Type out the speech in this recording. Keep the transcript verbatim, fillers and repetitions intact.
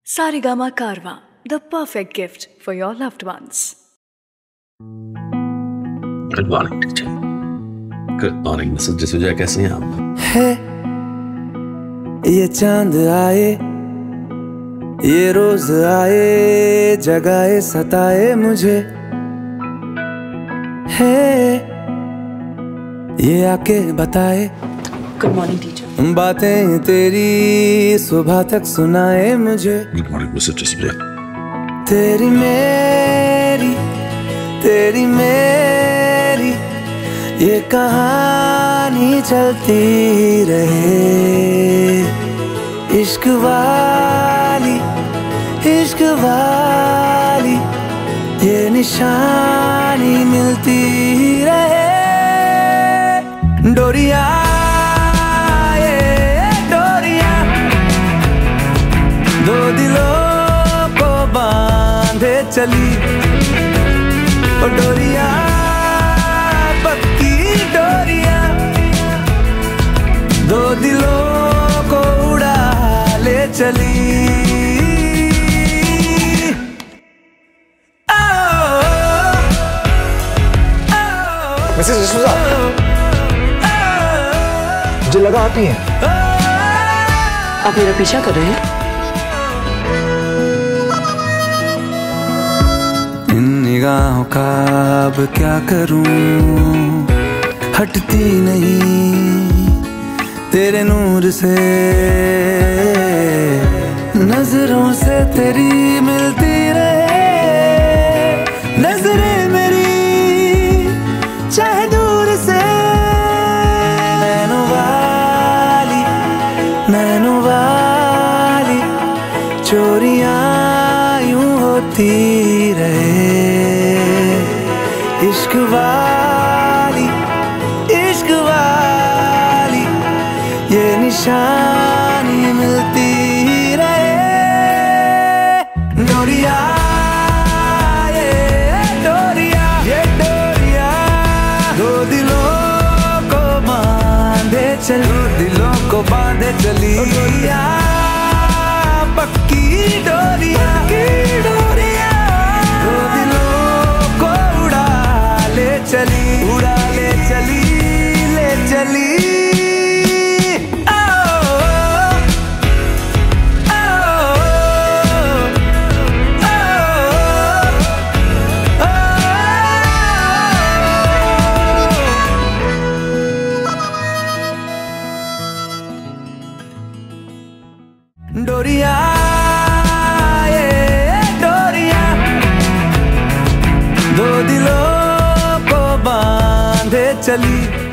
Saregama Carvaan, the perfect gift for your loved ones. Good morning, teacher. Good morning, Mrs D'Souza, कैसे हैं आप? है ये चांद आए, ये रोज आए, जगाए सताए मुझे, है ये आके बताए। Good morning, teacher. बातें तेरी सुबह तक सुनाए मुझे। Good morning, Mrs D'Souza. तेरी मेरी तेरी मेरी ये कहानी चलती रहे, इश्क वाली इश्क वाली ये निशानी मिलती रहे। डोरिया ये डोरिया दो दिलों को बांधे चली, ओ डोरिया पक्की डोरिया दो दिलों को उड़ा ले चली। मिसेस डिसूजा, मुझे लगा आती हैं। आप मेरा पीछा कर रहे हैं? इन निगाहों का अब क्या करूं, हटती नहीं तेरे नूर से, नजरों से तेरी मिलती रहे, नजरें मेरी चाहे दूर से। नैनो वाली नैनो वाली चोरियां यूं होती रहे, इश्क वाली इश्क वाली ये निशानी मिलती रहे। डोरिया ये डोरिया ये डोरिया दो दिलों को बांधे चली, दिलों को बांधे चली। डोरिया पक्की डोरिया की डोरिया दो दिलों को उड़ा ले चली, उड़ा ले चली ले चली। डोरिया ये डोरिया दो दिलों को बांधे चली।